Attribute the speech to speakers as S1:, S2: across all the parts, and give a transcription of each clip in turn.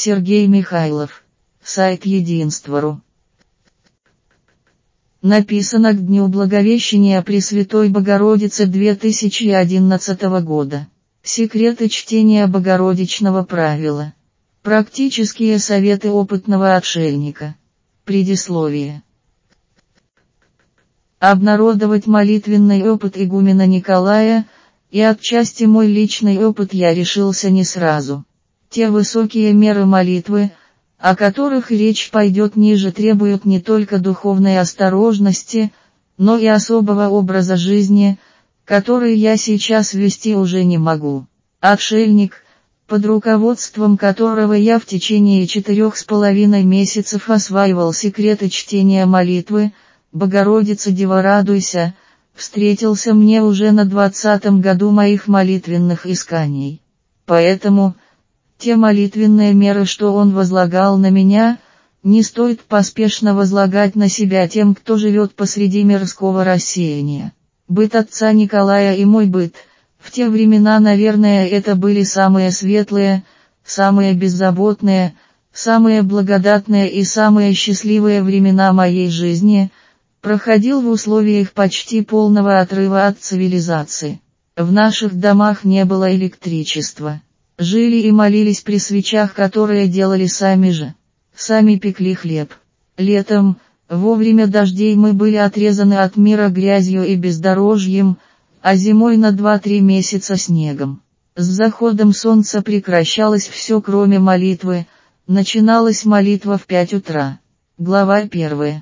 S1: Сергей Михайлов. Сайт Единства.ру. Написано к Дню Благовещения Пресвятой Богородицы 2011 года. Секреты чтения Богородичного правила. Практические советы опытного отшельника. Предисловие. Обнародовать молитвенный опыт игумена Николая, и отчасти мой личный опыт я решился не сразу. Те высокие меры молитвы, о которых речь пойдет ниже, требуют не только духовной осторожности, но и особого образа жизни, который я сейчас вести уже не могу. Отшельник, под руководством которого я в течение 4,5 месяцев осваивал секреты чтения молитвы, «Богородица, Дева, радуйся», встретился мне уже на 20-м году моих молитвенных исканий. Поэтому, те молитвенные меры, что он возлагал на меня, не стоит поспешно возлагать на себя тем, кто живет посреди мирского рассеяния. Быт отца Николая и мой быт, в те времена, наверное, это были самые светлые, самые беззаботные, самые благодатные и самые счастливые времена моей жизни, проходил в условиях почти полного отрыва от цивилизации. В наших домах не было электричества. Жили и молились при свечах, которые делали сами же. Сами пекли хлеб. Летом, во время дождей, мы были отрезаны от мира грязью и бездорожьем, а зимой на 2-3 месяца снегом. С заходом солнца прекращалось все, кроме молитвы. Начиналась молитва в 5 утра. Глава 1.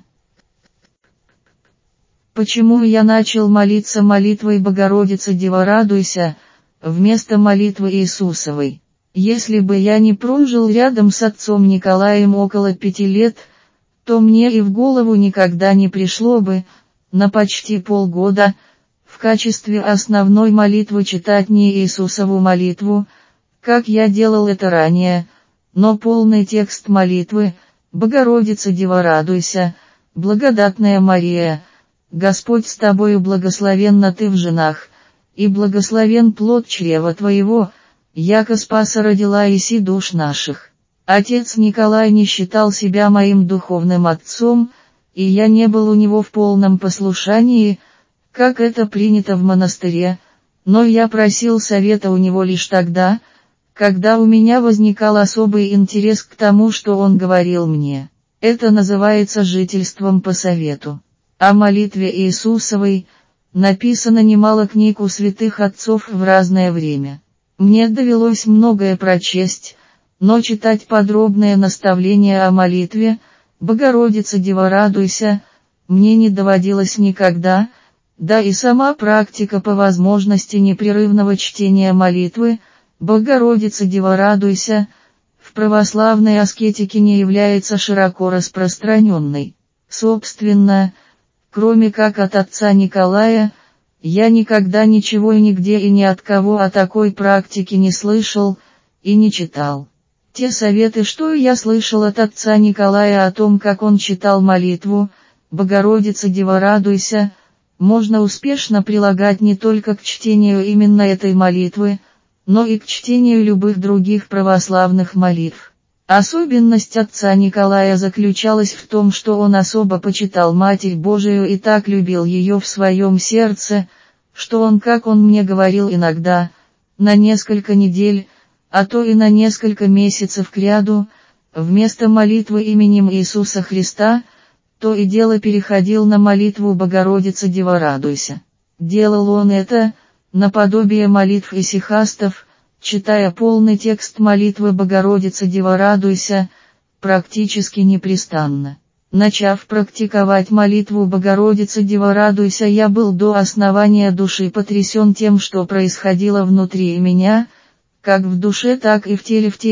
S1: Почему я начал молиться молитвой «Богородица, Дева, радуйся», вместо молитвы Иисусовой? Если бы я не прожил рядом с отцом Николаем около 5 лет, то мне и в голову никогда не пришло бы, на почти полгода, в качестве основной молитвы читать не Иисусову молитву, как я делал это ранее, но полный текст молитвы: «Богородица, Дева, радуйся, благодатная Мария, Господь с тобою, благословенна ты в женах, и благословен плод чрева твоего, яко Спаса родила иси душ наших». Отец Николай не считал себя моим духовным отцом, и я не был у него в полном послушании, как это принято в монастыре, но я просил совета у него лишь тогда, когда у меня возникал особый интерес к тому, что он говорил мне. Это называется жительством по совету. О молитве Иисусовой написано немало книг у святых отцов в разное время. Мне довелось многое прочесть, но читать подробные наставления о молитве «Богородица, Дева, радуйся» мне не доводилось никогда, да и сама практика по возможности непрерывного чтения молитвы «Богородица, Дева, радуйся» в православной аскетике не является широко распространенной. Собственно, кроме как от отца Николая, я никогда ничего и нигде и ни от кого о такой практике не слышал и не читал. Те советы, что я слышал от отца Николая о том, как он читал молитву «Богородица, Дева, радуйся», можно успешно прилагать не только к чтению именно этой молитвы, но и к чтению любых других православных молитв. Особенность отца Николая заключалась в том, что он особо почитал Матерь Божию и так любил ее в своем сердце, что он, как он мне говорил иногда, на несколько недель, а то и на несколько месяцев кряду, вместо молитвы именем Иисуса Христа, то и дело переходил на молитву «Богородица, Дева, радуйся». Делал он это, наподобие молитв исихастов, читая полный текст молитвы «Богородица, Дева, радуйся», практически непрестанно. Начав практиковать молитву «Богородица, Дева, радуйся», я был до основания души потрясен тем, что происходило внутри меня, как в душе, так и в теле в те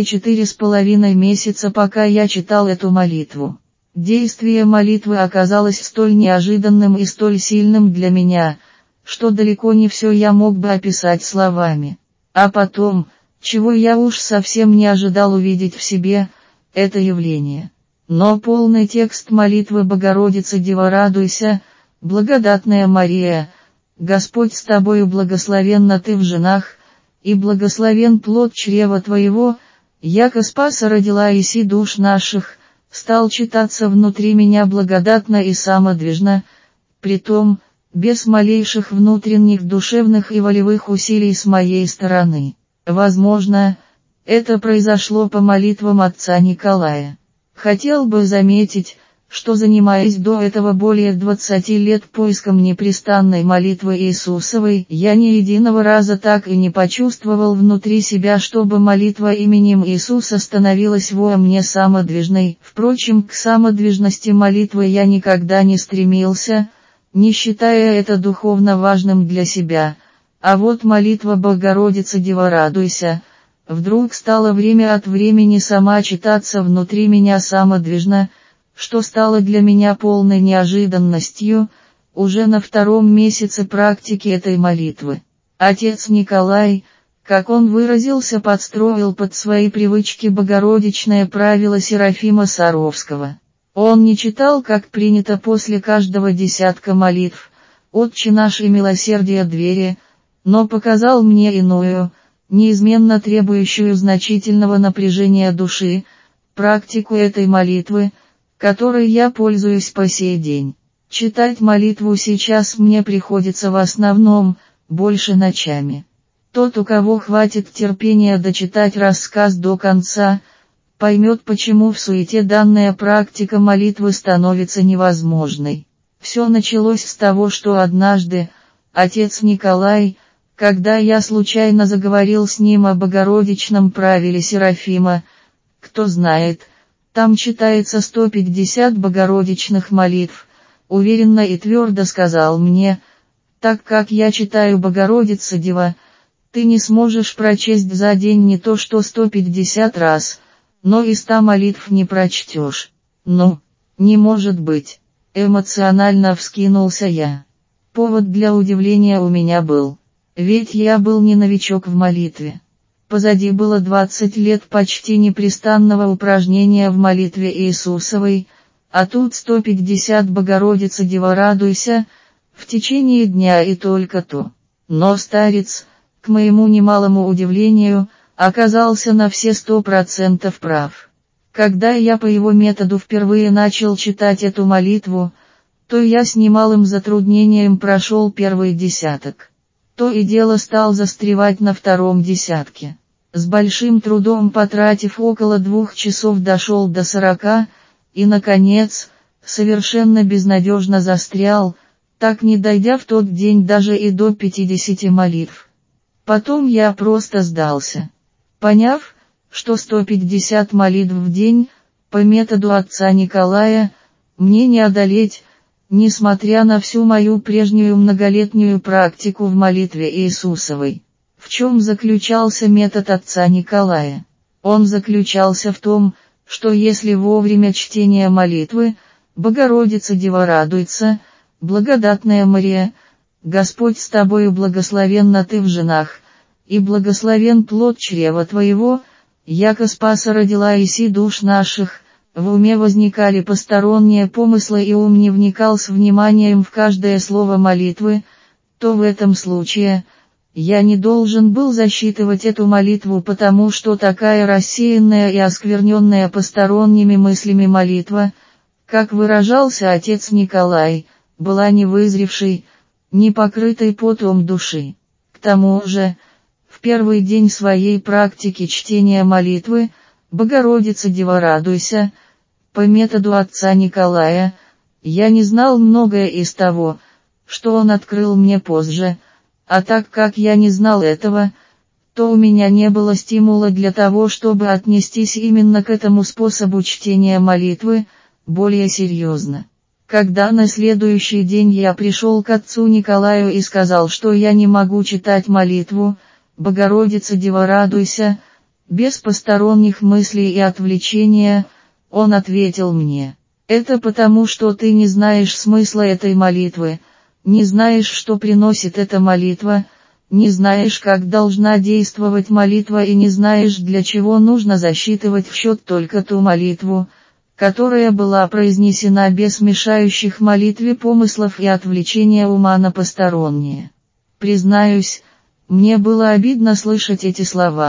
S1: 4,5 месяца, пока я читал эту молитву. Действие молитвы оказалось столь неожиданным и столь сильным для меня, что далеко не все я мог бы описать словами. А потом, чего я уж совсем не ожидал увидеть в себе, это явление. Но полный текст молитвы «Богородица, Дева, радуйся», «Благодатная Мария, Господь с тобою, благословенна ты в женах, и благословен плод чрева твоего», яко спаса родила иси душ наших, стал читаться внутри меня благодатно и самодвижно, притом, без малейших внутренних душевных и волевых усилий с моей стороны. Возможно, это произошло по молитвам отца Николая. Хотел бы заметить, что занимаясь до этого более 20 лет поиском непрестанной молитвы Иисусовой, я ни единого раза так и не почувствовал внутри себя, чтобы молитва именем Иисуса становилась во мне самодвижной. Впрочем, к самодвижности молитвы я никогда не стремился, не считая это духовно важным для себя. А вот молитва «Богородица, Дева, радуйся» вдруг стало время от времени сама читаться внутри меня самодвижно, что стало для меня полной неожиданностью, уже на 2-м месяце практики этой молитвы. Отец Николай, как он выразился, подстроил под свои привычки богородичное правило Серафима Саровского. Он не читал, как принято после каждого десятка молитв, «Отче наш» и «Милосердие двери», но показал мне иную, неизменно требующую значительного напряжения души, практику этой молитвы, которой я пользуюсь по сей день. Читать молитву сейчас мне приходится в основном, больше ночами. Тот, у кого хватит терпения дочитать рассказ до конца, поймет, почему в суете данная практика молитвы становится невозможной. Все началось с того, что однажды, отец Николай, когда я случайно заговорил с ним о богородичном правиле Серафима, кто знает, там читается 150 богородичных молитв, уверенно и твердо сказал мне, так как я читаю «Богородица, Дева», ты не сможешь прочесть за день не то что 150 раз, но и 100 молитв не прочтешь. Ну, не может быть, эмоционально вскинулся я. Повод для удивления у меня был. Ведь я был не новичок в молитве. Позади было 20 лет почти непрестанного упражнения в молитве Иисусовой, а тут 150 «Богородица, Дева, радуйся» в течение дня и только то. Но старец, к моему немалому удивлению, оказался на все 100% прав. Когда я по его методу впервые начал читать эту молитву, то я с немалым затруднением прошел первый десяток. То и дело стал застревать на 2-м десятке. С большим трудом, потратив около 2 часов, дошел до 40, и наконец, совершенно безнадежно застрял, так не дойдя в тот день даже и до 50 молитв. Потом я просто сдался. Поняв, что 150 молитв в день, по методу отца Николая, мне не одолеть, несмотря на всю мою прежнюю многолетнюю практику в молитве Иисусовой. В чем заключался метод отца Николая? Он заключался в том, что если вовремя чтения молитвы «Богородица, Дева, радуйся», «Благодатная Мария», «Господь с тобою, благословенна ты в женах», и «Благословен плод чрева твоего», яко спаса родила иси душ наших, в уме возникали посторонние помыслы и ум не вникал с вниманием в каждое слово молитвы, то в этом случае, я не должен был засчитывать эту молитву, потому что такая рассеянная и оскверненная посторонними мыслями молитва, как выражался отец Николай, была не вызревшей, не покрытой потом души. К тому же, в первый день своей практики чтения молитвы «Богородица, Дева, радуйся», по методу отца Николая, я не знал многое из того, что он открыл мне позже, а так как я не знал этого, то у меня не было стимула для того, чтобы отнестись именно к этому способу чтения молитвы, более серьезно. Когда на следующий день я пришел к отцу Николаю и сказал, что я не могу читать молитву «Богородица, Дева, радуйся», без посторонних мыслей и отвлечения, он ответил мне: «Это потому, что ты не знаешь смысла этой молитвы, не знаешь, что приносит эта молитва, не знаешь, как должна действовать молитва и не знаешь, для чего нужно засчитывать в счет только ту молитву, которая была произнесена без мешающих молитве помыслов и отвлечения ума на посторонние». Признаюсь, мне было обидно слышать эти слова.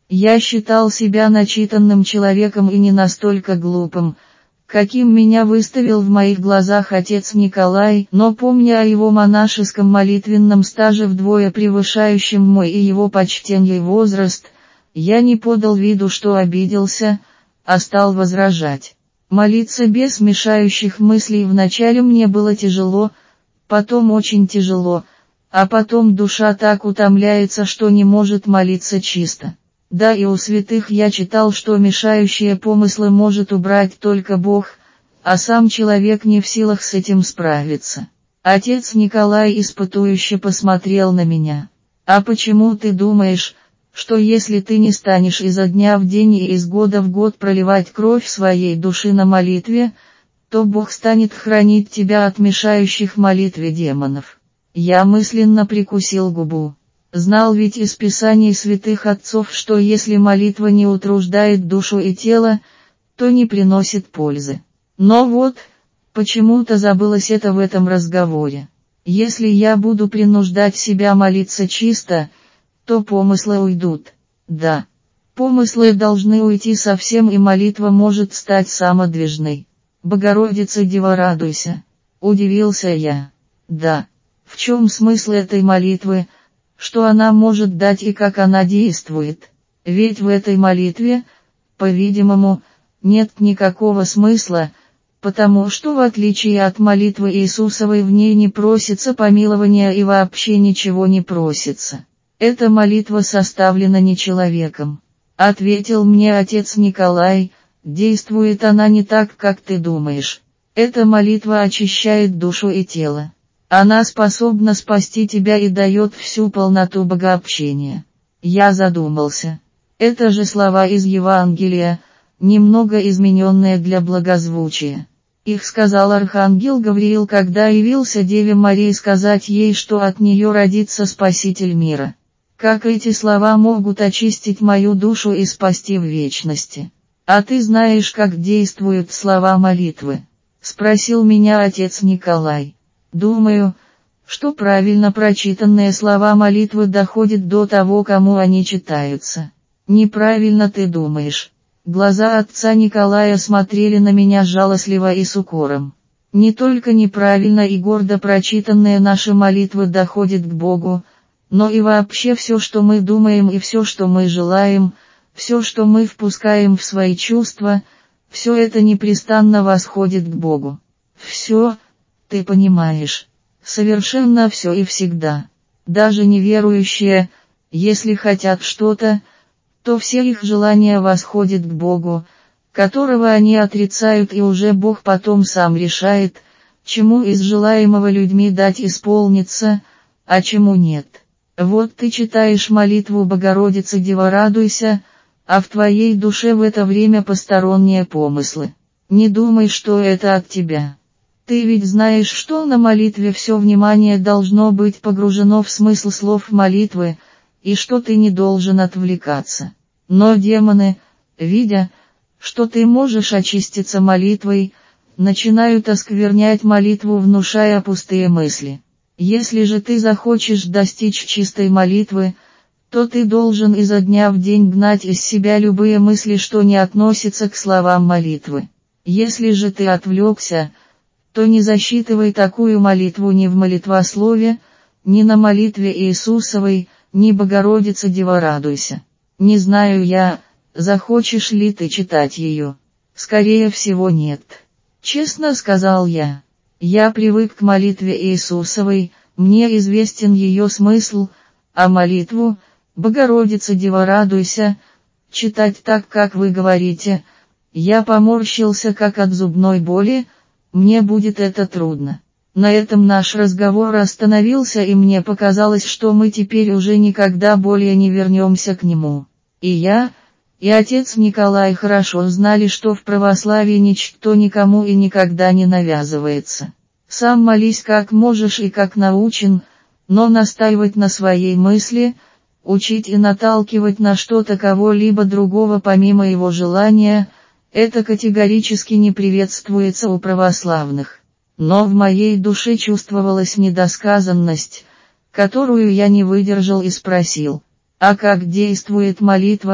S1: Я считал себя начитанным человеком и не настолько глупым, каким меня выставил в моих глазах отец Николай, но помня о его монашеском молитвенном стаже вдвое превышающем мой и его почтенный возраст, я не подал виду, что обиделся, а стал возражать. Молиться без мешающих мыслей вначале мне было тяжело, потом очень тяжело, а потом душа так утомляется, что не может молиться чисто. Да, и у святых я читал, что мешающие помыслы может убрать только Бог, а сам человек не в силах с этим справиться. Отец Николай испытующе посмотрел на меня. А почему ты думаешь, что если ты не станешь изо дня в день и из года в год проливать кровь своей души на молитве, то Бог станет хранить тебя от мешающих молитве демонов? Я мысленно прикусил губу. Знал ведь из писаний святых отцов, что если молитва не утруждает душу и тело, то не приносит пользы. Но вот, почему-то забылось это в этом разговоре. Если я буду принуждать себя молиться чисто, то помыслы уйдут. Да, помыслы должны уйти совсем, и молитва может стать самодвижной. Богородица Дева, радуйся. Удивился я. Да. В чем смысл этой молитвы? Что она может дать и как она действует? Ведь в этой молитве, по-видимому, нет никакого смысла, потому что в отличие от молитвы Иисусовой в ней не просится помилования и вообще ничего не просится. Эта молитва составлена не человеком. Ответил мне отец Николай, действует она не так, как ты думаешь. Эта молитва очищает душу и тело. Она способна спасти тебя и дает всю полноту богообщения. Я задумался. Это же слова из Евангелия, немного измененные для благозвучия. Их сказал архангел Гавриил, когда явился Деве Марии сказать ей, что от нее родится Спаситель мира. Как эти слова могут очистить мою душу и спасти в вечности? А ты знаешь, как действуют слова молитвы? Спросил меня отец Николай. Думаю, что правильно прочитанные слова молитвы доходят до того, кому они читаются. Неправильно ты думаешь. Глаза отца Николая смотрели на меня жалостливо и с укором. Не только неправильно и гордо прочитанные наши молитвы доходят к Богу, но и вообще все, что мы думаем и все, что мы желаем, все, что мы впускаем в свои чувства, все это непрестанно восходит к Богу. Все, ты понимаешь, совершенно все и всегда. Даже неверующие, если хотят что-то, то все их желания восходят к Богу, которого они отрицают, и уже Бог потом сам решает, чему из желаемого людьми дать исполниться, а чему нет. Вот ты читаешь молитву «Богородица Дева, радуйся», а в твоей душе в это время посторонние помыслы. Не думай, что это от тебя. Ты ведь знаешь, что на молитве все внимание должно быть погружено в смысл слов молитвы, и что ты не должен отвлекаться. Но демоны, видя, что ты можешь очиститься молитвой, начинают осквернять молитву, внушая пустые мысли. Если же ты захочешь достичь чистой молитвы, то ты должен изо дня в день гнать из себя любые мысли, что не относятся к словам молитвы. Если же ты отвлекся, то не засчитывай такую молитву ни в молитвослове, ни на молитве Иисусовой, ни Богородица Дева, радуйся. Не знаю я, захочешь ли ты читать ее. Скорее всего нет. Честно сказал я. Я привык к молитве Иисусовой, мне известен ее смысл, а молитву «Богородица Дева, радуйся» читать так, как вы говорите, я поморщился как от зубной боли, мне будет это трудно. На этом наш разговор остановился, и мне показалось, что мы теперь уже никогда более не вернемся к нему. И я, и отец Николай хорошо знали, что в православии ничто никому и никогда не навязывается. Сам молись как можешь и как научен, но настаивать на своей мысли, учить и наталкивать на что-то кого-либо другого помимо его желания, это категорически не приветствуется у православных. Но в моей душе чувствовалась недосказанность, которую я не выдержал и спросил: а как действует молитва?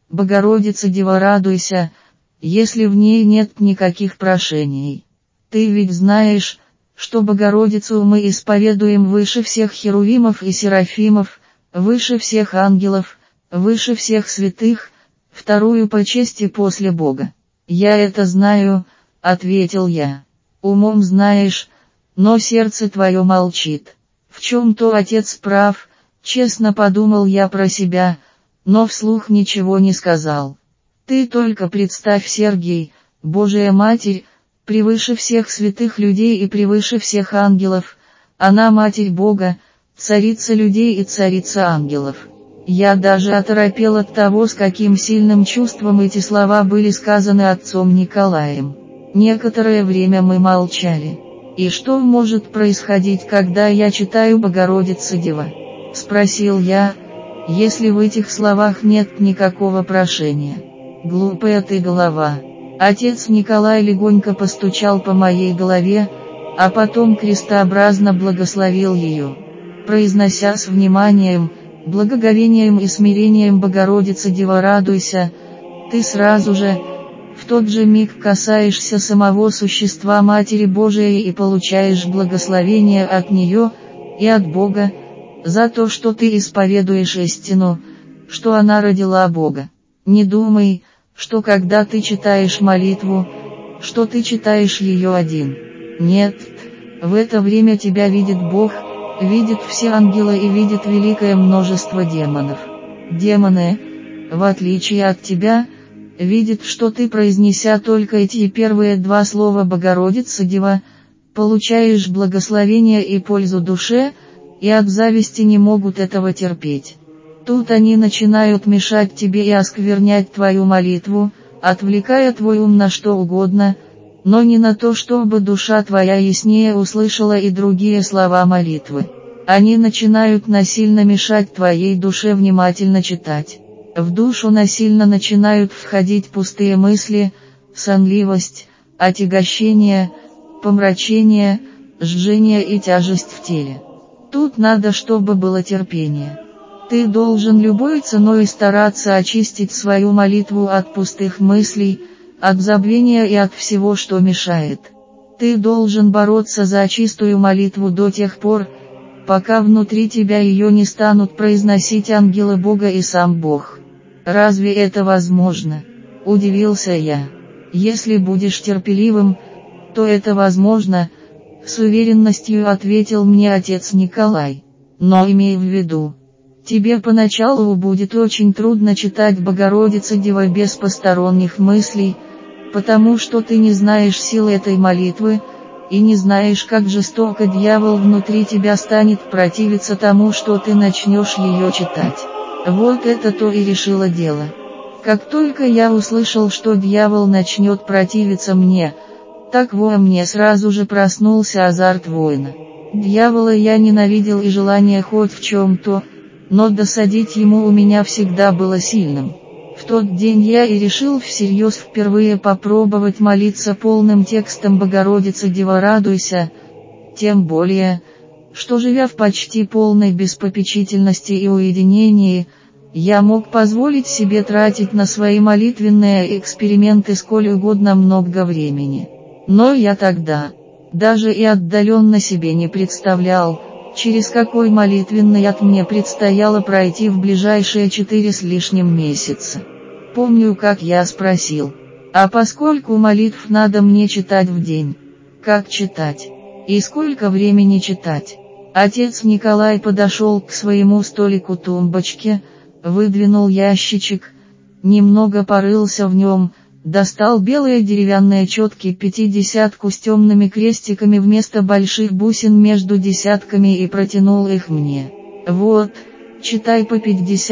S1: Богородица Дева, радуйся, если в ней нет никаких прошений. Ты ведь знаешь, что Богородицу мы исповедуем выше всех херувимов и серафимов, выше всех ангелов, выше всех святых, вторую по чести после Бога. Я это знаю, ответил я. Умом знаешь, но сердце твое молчит. В чем-то отец прав, честно подумал я про себя, но вслух ничего не сказал. Ты только представь, Сергей, Божия Матерь, превыше всех святых людей и превыше всех ангелов, она Матерь Бога, царица людей и царица ангелов. Я даже оторопел от того, с каким сильным чувством эти слова были сказаны отцом Николаем. Некоторое время мы молчали. «И что может происходить, когда я читаю «Богородица Дева»?» — спросил я, — «если в этих словах нет никакого прошения». «Глупая ты голова». Отец Николай легонько постучал по моей голове, а потом крестообразно благословил ее. Произнося с вниманием, благоговением и смирением «Богородица Дева, радуйся», ты сразу же, в тот же миг касаешься самого существа Матери Божией и получаешь благословение от нее и от Бога, за то, что ты исповедуешь истину, что она родила Бога. Не думай, что когда ты читаешь молитву, что ты читаешь ее один. Нет, в это время тебя видит Бог, видит все ангелы и видит великое множество демонов. Демоны, в отличие от тебя, видят, что ты, произнеся только эти первые два слова «Богородица Дева», получаешь благословение и пользу душе, и от зависти не могут этого терпеть. Тут они начинают мешать тебе и осквернять твою молитву, отвлекая твой ум на что угодно, но не на то, чтобы душа твоя яснее услышала и другие слова молитвы. Они начинают насильно мешать твоей душе внимательно читать. В душу насильно начинают входить пустые мысли, сонливость, отягощение, помрачение, жжение и тяжесть в теле. Тут надо, чтобы было терпение. Ты должен любой ценой стараться очистить свою молитву от пустых мыслей, от забвения и от всего, что мешает. Ты должен бороться за чистую молитву до тех пор, пока внутри тебя ее не станут произносить ангелы Бога и сам Бог. Разве это возможно? Удивился я. Если будешь терпеливым, то это возможно, с уверенностью ответил мне отец Николай. Но имей в виду, тебе поначалу будет очень трудно читать «Богородица Дева» без посторонних мыслей, потому что ты не знаешь силы этой молитвы, и не знаешь, как жестоко дьявол внутри тебя станет противиться тому, что ты начнешь ее читать. Вот это то и решило дело. Как только я услышал, что дьявол начнет противиться мне, так во мне сразу же проснулся азарт воина. Дьявола я ненавидел и желание хоть в чем-то, но досадить ему у меня всегда было сильным. В тот день я и решил всерьез впервые попробовать молиться полным текстом «Богородица Дева, радуйся», тем более, что живя в почти полной беспопечительности и уединении, я мог позволить себе тратить на свои молитвенные эксперименты сколь угодно много времени. Но я тогда, даже и отдаленно себе не представлял, через какой молитвенный ад мне предстояло пройти в ближайшие 4 с лишним месяца. Помню, как я спросил, а поскольку молитв надо мне читать в день, как читать, и сколько времени читать? Отец Николай подошел к своему столику-тумбочке, выдвинул ящичек, немного порылся в нем, достал белые деревянные четки 50 с темными крестиками вместо больших бусин между десятками и протянул их мне. Вот, читай по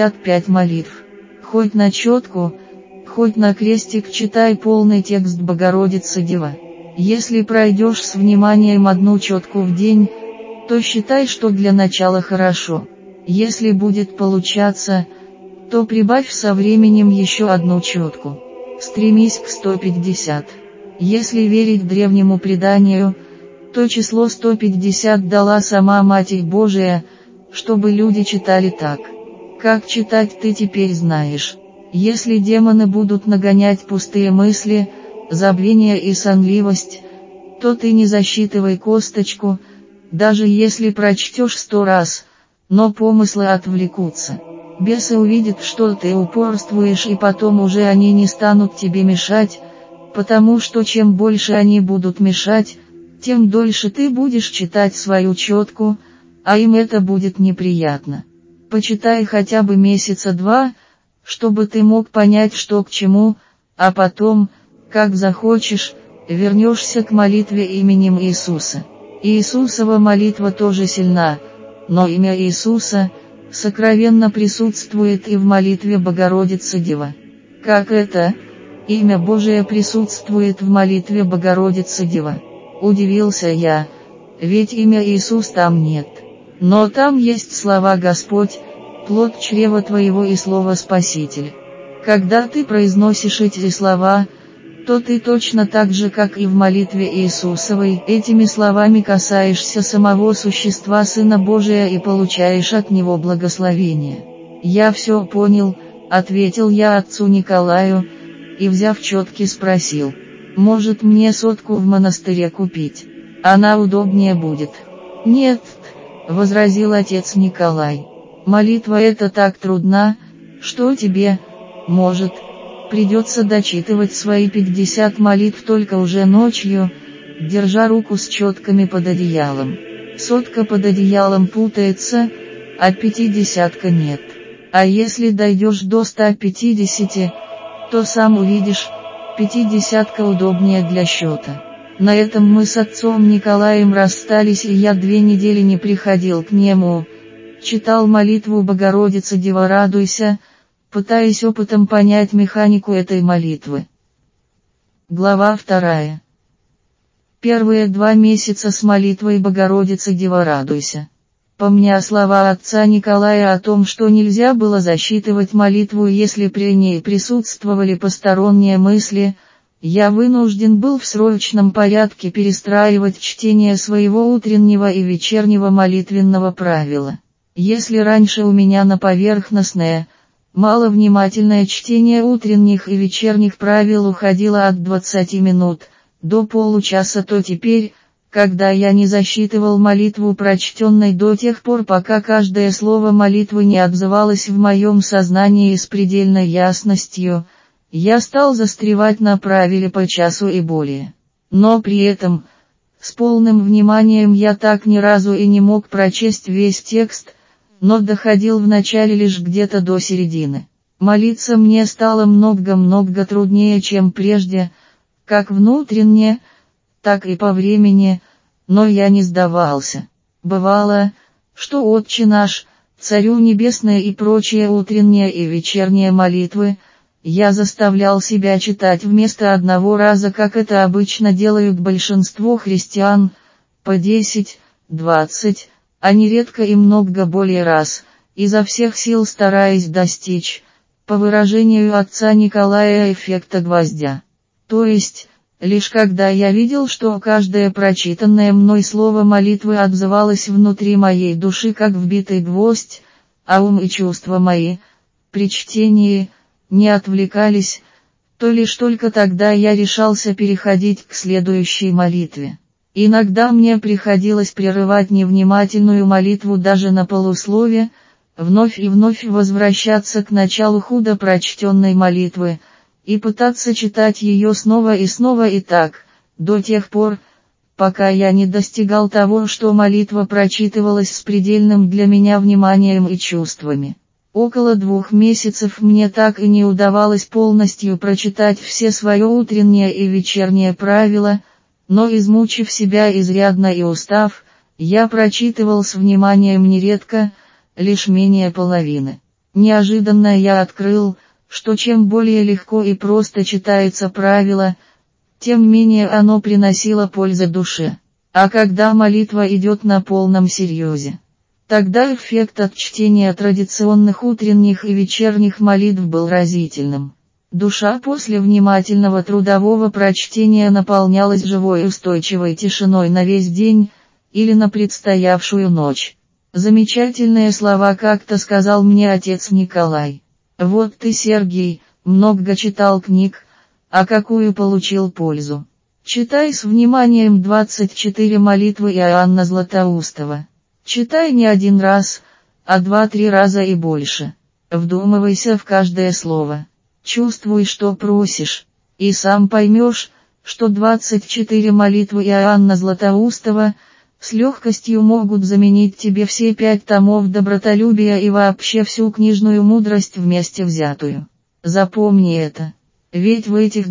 S1: 55 молитв. Хоть на четку, хоть на крестик читай полный текст «Богородица Дева». Если пройдешь с вниманием одну четку в день, то считай, что для начала хорошо. Если будет получаться, то прибавь со временем еще одну четку. Стремись к 150. Если верить древнему преданию, то число 150 дала сама Матерь Божия, чтобы люди читали так. Как читать ты теперь знаешь. Если демоны будут нагонять пустые мысли, забвение и сонливость, то ты не засчитывай косточку, даже если прочтешь 100 раз, но помыслы отвлекутся. Бесы увидят, что ты упорствуешь, и потом уже они не станут тебе мешать, потому что чем больше они будут мешать, тем дольше ты будешь читать свою четку, а им это будет неприятно. Почитай хотя бы месяца 2, чтобы ты мог понять, что к чему, а потом, как захочешь, вернешься к молитве именем Иисуса. Иисусова молитва тоже сильна, но имя Иисуса сокровенно присутствует и в молитве Богородицы Дева. Как это? Имя Божие присутствует в молитве Богородицы Дева. Удивился я, ведь имя Иисус там нет. Но там есть слова «Господь, плод чрева твоего и слово Спаситель». Когда ты произносишь эти слова, то ты точно так же, как и в молитве Иисусовой, этими словами касаешься самого существа Сына Божия и получаешь от Него благословение. «Я все понял», — ответил я отцу Николаю, и взяв четки спросил, «Может мне сотку в монастыре купить? Она удобнее будет». «Нет», — возразил отец Николай, «молитва эта так трудна, что тебе, может, придется дочитывать свои 50 молитв только уже ночью, держа руку с четками под одеялом. Сотка под одеялом путается, а 50-ка нет. А если дойдешь до 150, то сам увидишь, 50-ка удобнее для счета». На этом мы с отцом Николаем расстались, и я 2 недели не приходил к нему, читал молитву «Богородица Дева радуйся», пытаясь опытом понять механику этой молитвы. Глава 2. Первые 2 месяца с молитвой «Богородица Дева радуйся». Помня слова отца Николая о том, что нельзя было засчитывать молитву, если при ней присутствовали посторонние мысли, я вынужден был в срочном порядке перестраивать чтение своего утреннего и вечернего молитвенного правила. Если раньше у меня на поверхностное, маловнимательное чтение утренних и вечерних правил уходило от 20 минут до получаса, то теперь, когда я не засчитывал молитву прочтенной до тех пор, пока каждое слово молитвы не отзывалось в моем сознании с предельной ясностью, я стал застревать на правиле по часу и более. Но при этом, с полным вниманием я так ни разу и не мог прочесть весь текст, но доходил вначале лишь где-то до середины. Молиться мне стало много-много труднее, чем прежде, как внутренне, так и по времени, но я не сдавался. Бывало, что «Отче наш», «Царю небесный» и прочие утренние и вечерние молитвы, я заставлял себя читать вместо одного раза, как это обычно делают большинство христиан, по 10, 20, а нередко и много более раз, изо всех сил стараясь достичь, по выражению отца Николая, эффекта гвоздя. То есть, лишь когда я видел, что каждое прочитанное мной слово молитвы отзывалось внутри моей души как вбитый гвоздь, а ум и чувства мои, при чтении, не отвлекались, то лишь только тогда я решался переходить к следующей молитве. Иногда мне приходилось прерывать невнимательную молитву даже на полуслове, вновь и вновь возвращаться к началу худо прочтенной молитвы, и пытаться читать ее снова и так, до тех пор, пока я не достигал того, что молитва прочитывалась с предельным для меня вниманием и чувствами. Около 2 месяцев мне так и не удавалось полностью прочитать все свои утренние и вечерние правила, но измучив себя изрядно и устав, я прочитывал с вниманием нередко, лишь менее половины. Неожиданно я открыл, что чем более легко и просто читается правило, тем менее оно приносило пользы душе. А когда молитва идет на полном серьезе, тогда эффект от чтения традиционных утренних и вечерних молитв был разительным. Душа после внимательного трудового прочтения наполнялась живой и устойчивой тишиной на весь день, или на предстоявшую ночь. Замечательные слова как-то сказал мне отец Николай. Вот ты, Сергей, много читал книг, а какую получил пользу? Читай с вниманием 24 молитвы Иоанна Златоустова. Читай не один раз, а 2-3 раза и больше. Вдумывайся в каждое слово. Чувствуй, что просишь, и сам поймешь, что 24 молитвы Иоанна Златоустова с легкостью могут заменить тебе все 5 томов добротолюбия и вообще всю книжную мудрость вместе взятую. Запомни это. Ведь в этих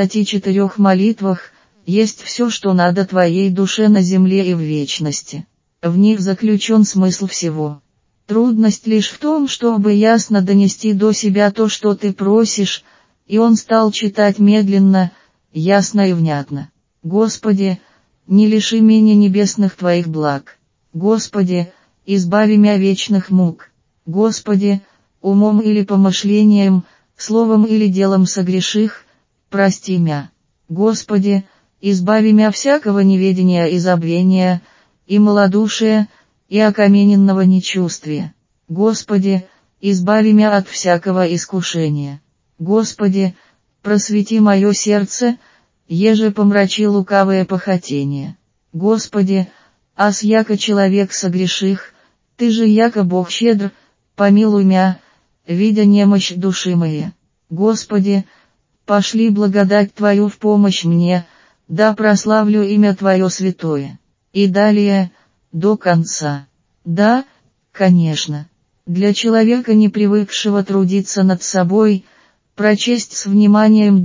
S1: 24 молитвах есть все, что надо твоей душе на земле и в вечности. В них заключен смысл всего. Трудность лишь в том, чтобы ясно донести до себя то, что ты просишь, и он стал читать медленно, ясно и внятно. Господи, не лиши меня небесных твоих благ. Господи, избави мя вечных мук. Господи, умом или помышлением, словом или делом согреших, прости мя. Господи, избави мя всякого неведения и забвения, и малодушия, и окамененного нечувствия. Господи, избави мя от всякого искушения. Господи, просвети мое сердце, еже помрачи лукавое похотение. Господи, ас яко человек согреших, ты же яко Бог щедр, помилуй мя, видя немощь души моей. Господи, пошли благодать Твою в помощь мне, да прославлю имя Твое святое. И далее, до конца. Да, конечно. Для человека, не привыкшего трудиться над собой, прочесть с вниманием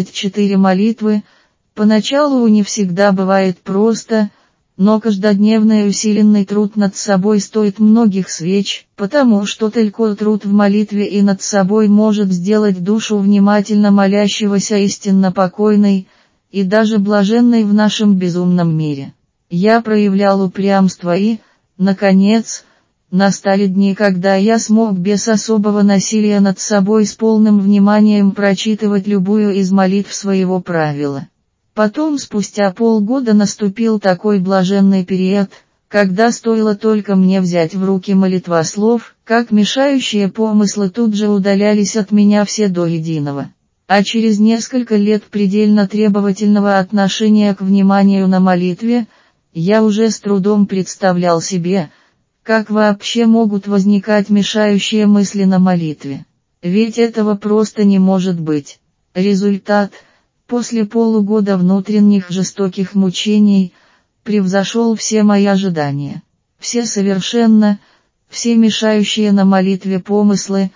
S1: 24 молитвы, поначалу не всегда бывает просто, но каждодневный усиленный труд над собой стоит многих свеч, потому что только труд в молитве и над собой может сделать душу внимательно молящегося истинно покойной, и даже блаженной в нашем безумном мире. Я проявлял упрямство и, наконец, настали дни, когда я смог без особого насилия над собой с полным вниманием прочитывать любую из молитв своего правила. Потом, спустя полгода, наступил такой блаженный период, когда стоило только мне взять в руки молитвослов, как мешающие помыслы тут же удалялись от меня все до единого. А через несколько лет предельно требовательного отношения к вниманию на молитве, я уже с трудом представлял себе, как вообще могут возникать мешающие мысли на молитве. Ведь этого просто не может быть. Результат, после полугода внутренних жестоких мучений, превзошел все мои ожидания. Все совершенно, все мешающие на молитве помыслы,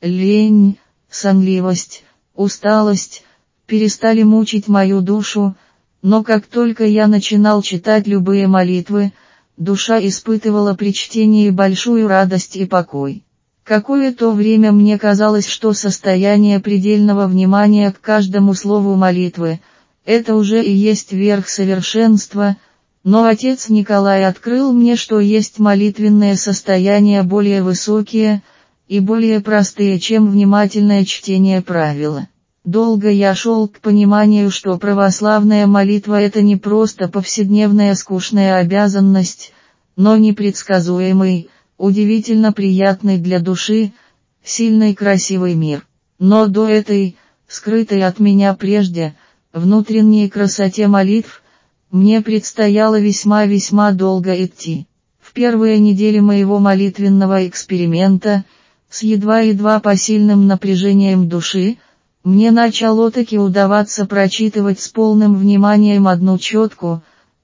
S1: лень, сонливость, усталость, перестали мучить мою душу, но как только я начинал читать любые молитвы, душа испытывала при чтении большую радость и покой. Какое-то время мне казалось, что состояние предельного внимания к каждому слову молитвы – это уже и есть верх совершенства, но отец Николай открыл мне, что есть молитвенные состояния более высокие и более простые, чем внимательное чтение правила. Долго я шел к пониманию, что православная молитва – это не просто повседневная скучная обязанность, но непредсказуемый, удивительно приятный для души, сильный красивый мир. Но до этой, скрытой от меня прежде, внутренней красоте молитв, мне предстояло весьма долго идти. В первые недели моего молитвенного эксперимента, с едва посильным напряжением души, мне начало таки удаваться прочитывать с полным вниманием одну четку,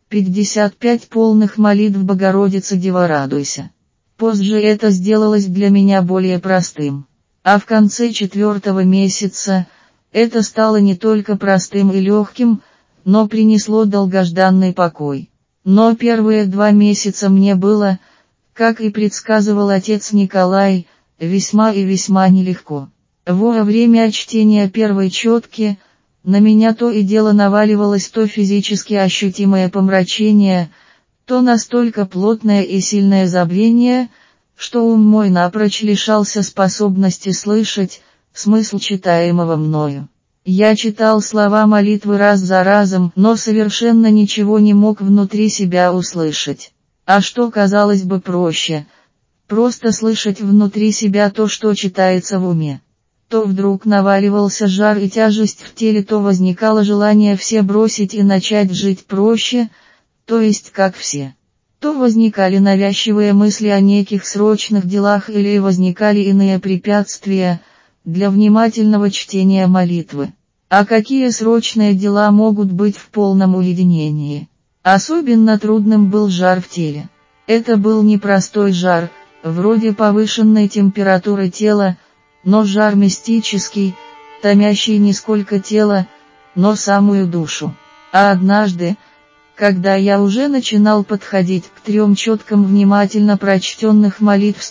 S1: 55 полных молитв Богородицы Дева радуйся. Позже это сделалось для меня более простым. А в конце 4-го месяца, это стало не только простым и легким, но принесло долгожданный покой. Но первые 2 месяца мне было, как и предсказывал отец Николай, весьма нелегко. Во время чтения первой четки, на меня то и дело наваливалось то физически ощутимое помрачение, то настолько плотное и сильное забвение, что ум мой напрочь лишался способности слышать смысл читаемого мною. Я читал слова молитвы раз за разом, но совершенно ничего не мог внутри себя услышать. А что казалось бы проще? Просто слышать внутри себя то, что читается в уме. то вдруг наваливался жар и тяжесть в теле, то возникало желание все бросить и начать жить проще, то есть как все. То возникали навязчивые мысли о неких срочных делах или возникали иные препятствия для внимательного чтения молитвы. А какие срочные дела могут быть в полном уединении? Особенно трудным был жар в теле. Это был не простой жар, вроде повышенной температуры тела, но жар мистический, томящий не сколько тело, но самую душу. А однажды, когда я уже начинал подходить к 3 четкам внимательно прочтенных молитв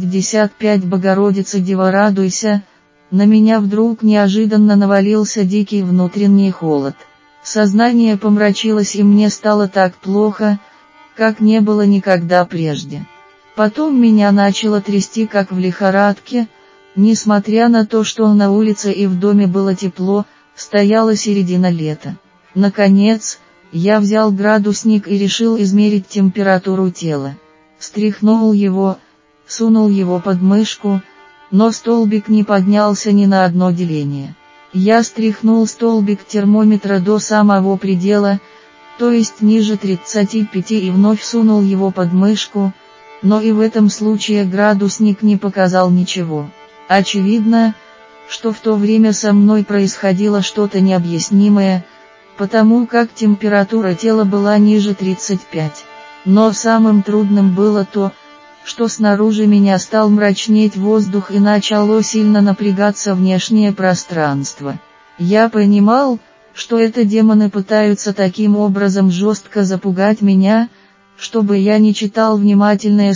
S1: 165 «Богородица, Дева, радуйся», на меня вдруг неожиданно навалился дикий внутренний холод. Сознание помрачилось и мне стало так плохо, как не было никогда прежде. Потом меня начало трясти как в лихорадке, несмотря на то, что на улице и в доме было тепло, стояла середина лета. Наконец, я взял градусник и решил измерить температуру тела. Стряхнул его, сунул его под мышку, но столбик не поднялся ни на одно деление. Я стряхнул столбик термометра до самого предела, то есть ниже 35, и вновь сунул его под мышку, но и в этом случае градусник не показал ничего. Очевидно, что в то время со мной происходило что-то необъяснимое, потому как температура тела была ниже 35. Но самым трудным было то, что снаружи меня стал мрачнеть воздух и начало сильно напрягаться внешнее пространство. Я понимал, что это демоны пытаются таким образом жестко запугать меня, чтобы я не читал внимательные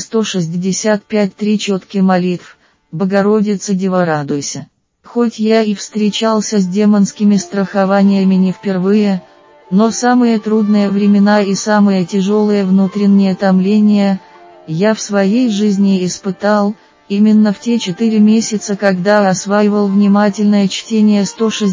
S1: 165 3 четки молитв «Богородица, Дева, радуйся». Хоть я и встречался с демонскими страхованиями не впервые, но самые трудные времена и самые тяжелые внутренние томления я в своей жизни испытал, именно в те 4 месяца, когда осваивал внимательное чтение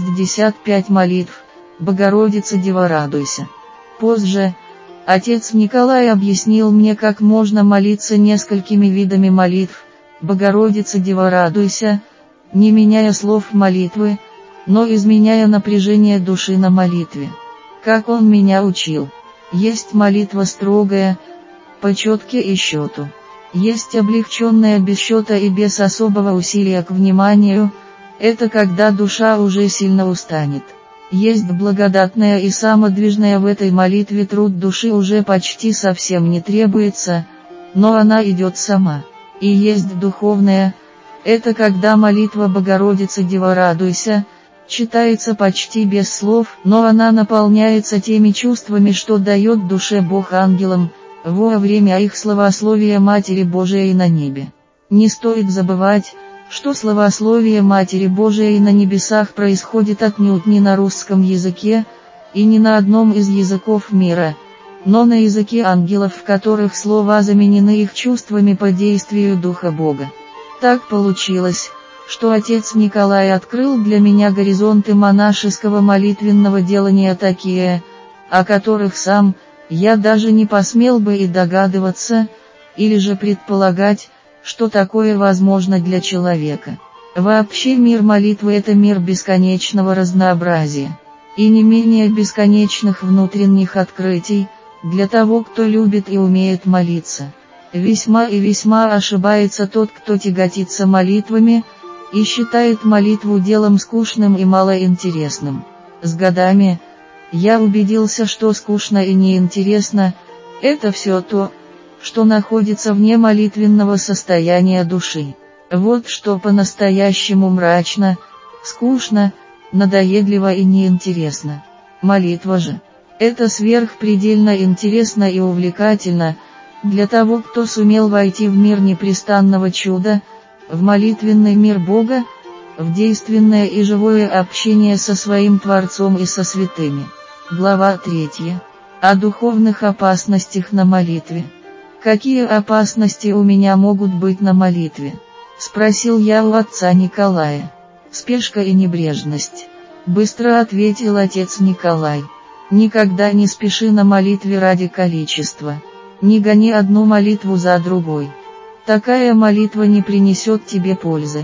S1: 165 молитв «Богородица, Дева, радуйся». Позже, отец Николай объяснил мне, как можно молиться несколькими видами молитв «Богородица, Дева, радуйся», не меняя слов молитвы, но изменяя напряжение души на молитве. Как он меня учил. Есть молитва строгая, по четке и счету. Есть облегченная без счета и без особого усилия к вниманию, это когда душа уже сильно устанет. Есть благодатная и самодвижная, в этой молитве труд души уже почти совсем не требуется, но она идет сама. И есть духовная, это когда молитва «Богородица, Дева, радуйся» читается почти без слов, но она наполняется теми чувствами, что дает душе Бог ангелам, во время их славословия Матери Божией на небе. Не стоит забывать, что славословие Матери Божией на небесах происходит отнюдь не на русском языке, и не на одном из языков мира, но на языке ангелов, в которых слова заменены их чувствами по действию Духа Бога. Так получилось, что отец Николай открыл для меня горизонты монашеского молитвенного делания такие, о которых сам я даже не посмел бы и догадываться, или же предполагать, что такое возможно для человека. Вообще мир молитвы — это мир бесконечного разнообразия, и не менее бесконечных внутренних открытий, для того, кто любит и умеет молиться. Весьма и весьма ошибается тот, кто тяготится молитвами, и считает молитву делом скучным и малоинтересным. С годами я убедился, что скучно и неинтересно – это все то, что находится вне молитвенного состояния души. Вот что по-настоящему мрачно, скучно, надоедливо и неинтересно. Молитва же – это сверхпредельно интересно и увлекательно, для того, кто сумел войти в мир непрестанного чуда, в молитвенный мир Бога, в действенное и живое общение со своим Творцом и со святыми. Глава 3. О духовных опасностях на молитве. «Какие опасности у меня могут быть на молитве?» — спросил я у отца Николая. «Спешка и небрежность», — быстро ответил отец Николай. «Никогда не спеши на молитве ради количества. Не гони одну молитву за другой. Такая молитва не принесет тебе пользы.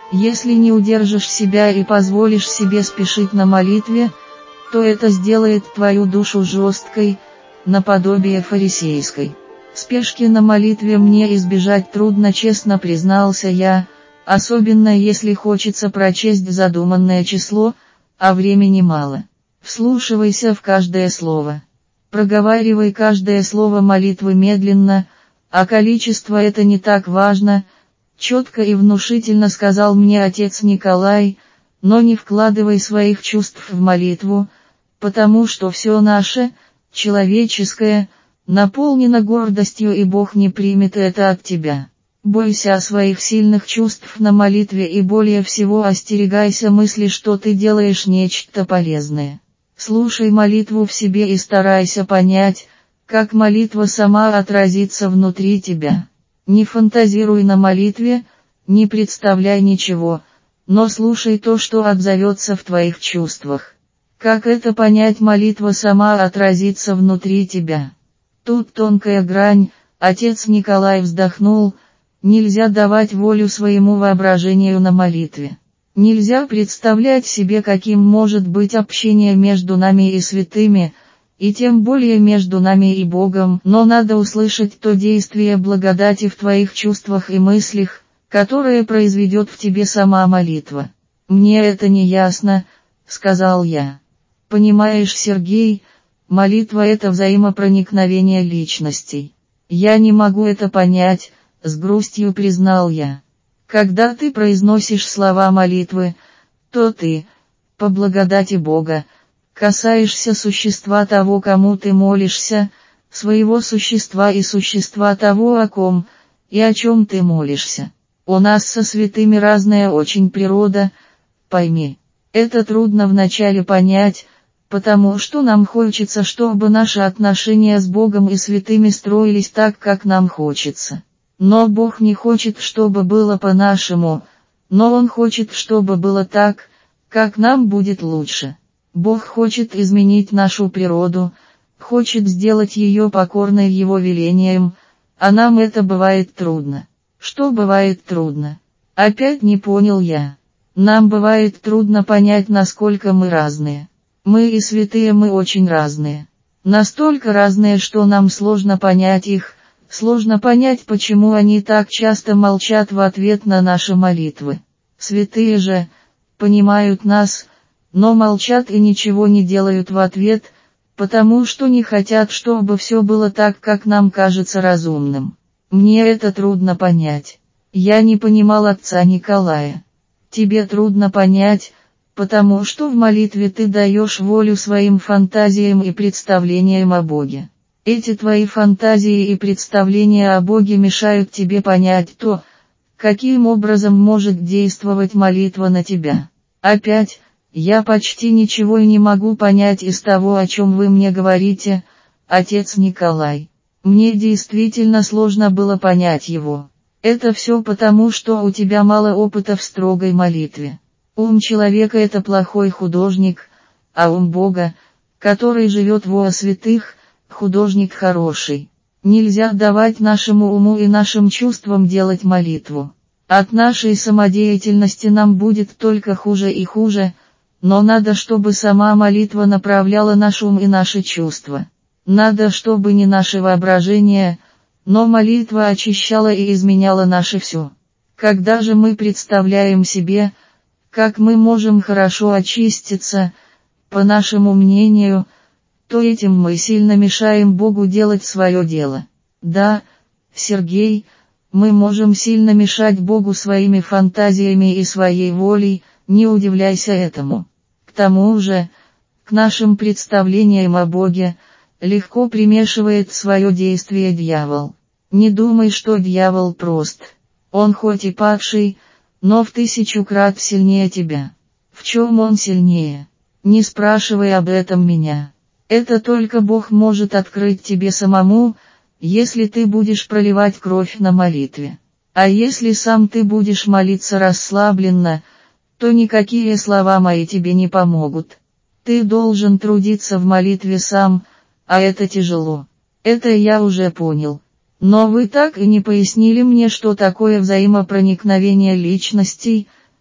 S1: Если не удержишь себя и позволишь себе спешить на молитве, то это сделает твою душу жесткой, наподобие фарисейской. Спешки на молитве мне избежать трудно, честно признался я, особенно если хочется прочесть задуманное число, а времени мало. Вслушивайся в каждое слово. Проговаривай каждое слово молитвы медленно, а количество это не так важно, четко и внушительно сказал мне отец Николай, но не вкладывай своих чувств в молитву, потому что все наше, человеческое, наполнено гордостью, и Бог не примет это от тебя. Бойся своих сильных чувств на молитве и более всего остерегайся мысли, что ты делаешь нечто полезное. Слушай молитву в себе и старайся понять, как молитва сама отразится внутри тебя. Не фантазируй на молитве, не представляй ничего, но слушай то, что отзовется в твоих чувствах. Как это понять? Молитва сама отразится внутри тебя. Тут тонкая грань, отец Николай вздохнул, нельзя давать волю своему воображению на молитве. Нельзя представлять себе, каким может быть общение между нами и святыми, и тем более между нами и Богом, но надо услышать то действие благодати в твоих чувствах и мыслях, которое произведет в тебе сама молитва. «Мне это не ясно», — сказал я. «Понимаешь, Сергей, молитва — это взаимопроникновение личностей. Я не могу это понять», — с грустью признал я. «Когда ты произносишь слова молитвы, то ты, по благодати Бога, касаешься существа того, кому ты молишься, своего существа и существа того, о ком и о чем ты молишься. У нас со святыми разная очень природа, пойми. Это трудно вначале понять, потому что нам хочется, чтобы наши отношения с Богом и святыми строились так, как нам хочется. Но Бог не хочет, чтобы было по-нашему, но Он хочет, чтобы было так, как нам будет лучше. Бог хочет изменить нашу природу, хочет сделать ее покорной Его велениям, а нам это бывает трудно. Что бывает трудно? Опять не понял я. Нам бывает трудно понять, насколько мы разные. Мы и святые, мы очень разные. Настолько разные, что нам сложно понять их, сложно понять, почему они так часто молчат в ответ на наши молитвы. Святые же понимают нас, но молчат и ничего не делают в ответ, потому что не хотят, чтобы все было так, как нам кажется разумным. Мне это трудно понять. Я не понимал отца Николая. Тебе трудно понять, потому что в молитве ты даешь волю своим фантазиям и представлениям о Боге. Эти твои фантазии и представления о Боге мешают тебе понять то, каким образом может действовать молитва на тебя. Опять, я почти ничего и не могу понять из того, о чем вы мне говорите, отец Николай. Мне действительно сложно было понять его. Это все потому, что у тебя мало опыта в строгой молитве. Ум человека — это плохой художник, а ум Бога, который живет во святых, художник хороший. Нельзя давать нашему уму и нашим чувствам делать молитву. От нашей самодеятельности нам будет только хуже и хуже, но надо, чтобы сама молитва направляла наш ум и наши чувства. Надо, чтобы не наше воображение, но молитва очищала и изменяла наше все. Когда же мы представляем себе, как мы можем хорошо очиститься, по нашему мнению, то этим мы сильно мешаем Богу делать свое дело. Да, Сергей, мы можем сильно мешать Богу своими фантазиями и своей волей, не удивляйся этому. К тому же, к нашим представлениям о Боге, легко примешивает свое действие дьявол. Не думай, что дьявол прост. Он хоть и падший, но в 1000 крат сильнее тебя. В чем он сильнее? Не спрашивай об этом меня. Это только Бог может открыть тебе самому, если ты будешь проливать кровь на молитве. А если сам ты будешь молиться расслабленно, то никакие слова мои тебе не помогут. Ты должен трудиться в молитве сам, а это тяжело. Это я уже понял. Но вы так и не пояснили мне, что такое взаимопроникновение личностей,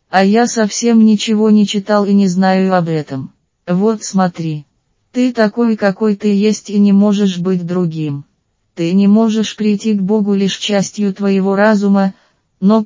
S1: а я совсем ничего не читал и не знаю об этом. Вот смотри. Ты такой, какой ты есть, и не можешь быть другим. Ты не можешь прийти к Богу лишь частью твоего разума, но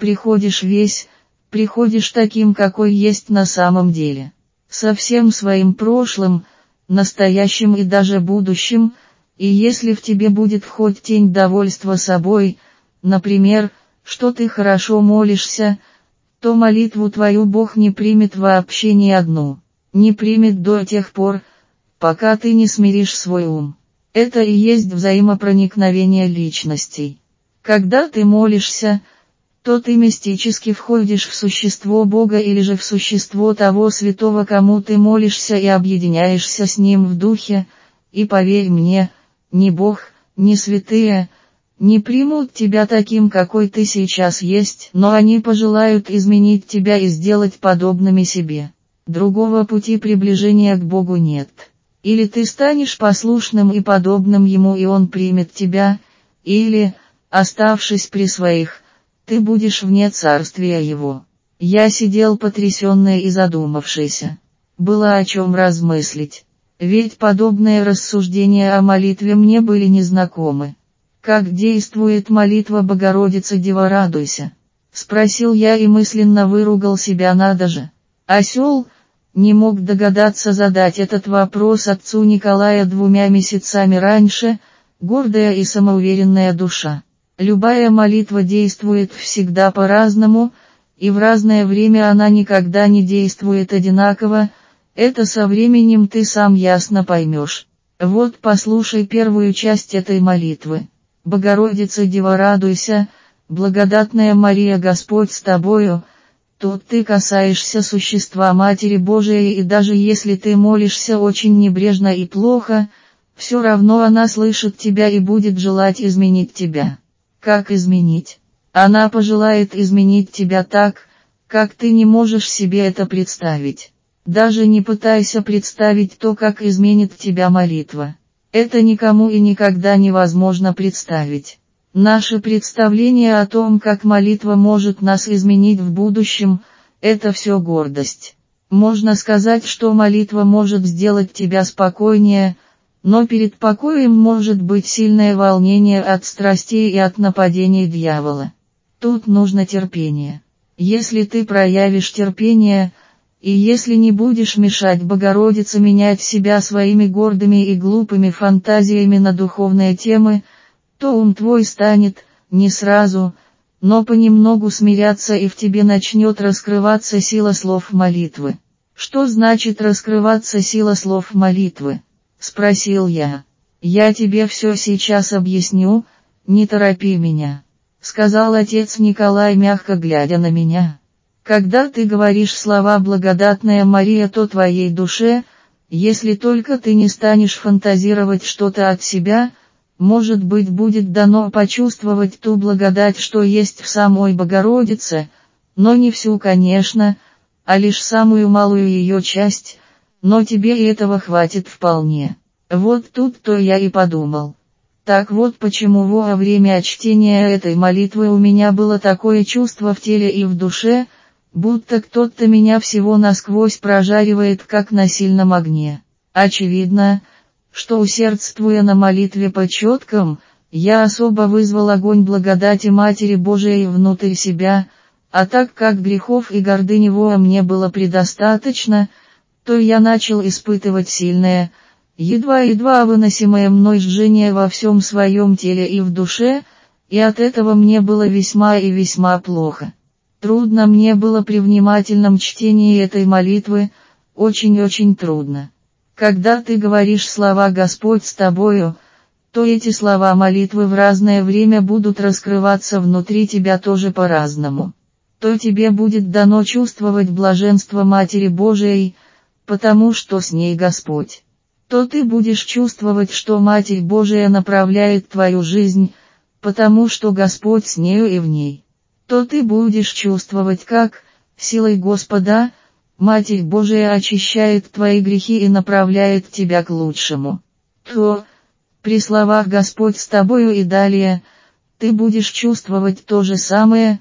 S1: приходишь таким, какой есть на самом деле. Со всем своим прошлым, настоящим и даже будущим, и если в тебе будет хоть тень довольства собой, например, что ты хорошо молишься, то молитву твою Бог не примет вообще ни одну. Не примет до тех пор, пока ты не смиришь свой ум. Это и есть взаимопроникновение личностей. Когда ты молишься, то ты мистически входишь в существо Бога или же в существо того святого, кому ты молишься, и объединяешься с ним в духе, и поверь мне, ни Бог, ни святые не примут тебя таким, какой ты сейчас есть, но они пожелают изменить тебя и сделать подобными себе. Другого пути приближения к Богу нет. Или ты станешь послушным и подобным Ему, и Он примет тебя, или, оставшись при своих, ты будешь вне царствия Его. Я сидел потрясенный и задумавшийся. Было о чем размыслить. Ведь подобные рассуждения о молитве мне были незнакомы. «Как действует молитва Богородицы, Дева, радуйся?» — спросил я и мысленно выругал себя, надо же. Осел не мог догадаться задать этот вопрос отцу Николая 2 месяцами раньше, гордая и самоуверенная душа. Любая молитва действует всегда по-разному, и в разное время она никогда не действует одинаково, это со временем ты сам ясно поймешь. Вот послушай первую часть этой молитвы. «Богородица, Дева, радуйся, благодатная Мария, Господь с тобою». Тут ты касаешься существа Матери Божией, и даже если ты молишься очень небрежно и плохо, все равно она слышит тебя и будет желать изменить тебя. Как изменить? Она пожелает изменить тебя так, как ты не можешь себе это представить. Даже не пытайся представить то, как изменит тебя молитва. Это никому и никогда невозможно представить. Наше представление о том, как молитва может нас изменить в будущем, это все гордость. Можно сказать, что молитва может сделать тебя спокойнее, но перед покоем может быть сильное волнение от страстей и от нападений дьявола. Тут нужно терпение. Если ты проявишь терпение, и если не будешь мешать Богородице менять себя своими гордыми и глупыми фантазиями на духовные темы, то ум твой станет, не сразу, но понемногу смиряться, и в тебе начнет раскрываться сила слов молитвы. «Что значит раскрываться сила слов молитвы?» — спросил я. «Я тебе все сейчас объясню, не торопи меня», — сказал отец Николай, мягко глядя на меня. «Когда ты говоришь слова «благодатная Мария», то твоей душе, если только ты не станешь фантазировать что-то от себя, может быть, будет дано почувствовать ту благодать, что есть в самой Богородице, но не всю, конечно, а лишь самую малую ее часть, но тебе и этого хватит вполне». Вот тут-то я и подумал. Так вот почему во время чтения этой молитвы у меня было такое чувство в теле и в душе, будто кто-то меня всего насквозь прожаривает, как на сильном огне. Очевидно, что усердствуя на молитве по четкам, я особо вызвал огонь благодати Матери Божией внутрь себя, а так как грехов и гордыни во мне было предостаточно, то я начал испытывать сильное, едва выносимое мной жжение во всем своем теле и в душе, и от этого мне было весьма и весьма плохо. Трудно мне было при внимательном чтении этой молитвы, очень-очень трудно. Когда ты говоришь слова «Господь с тобою», то эти слова молитвы в разное время будут раскрываться внутри тебя тоже по-разному. То тебе будет дано чувствовать блаженство Матери Божией, потому что с ней Господь. То ты будешь чувствовать, что Матерь Божия направляет твою жизнь, потому что Господь с нею и в ней. То ты будешь чувствовать, как, силой Господа, Матерь Божия очищает твои грехи и направляет тебя к лучшему. То, при словах «Господь с тобою» и далее, ты будешь чувствовать то же самое,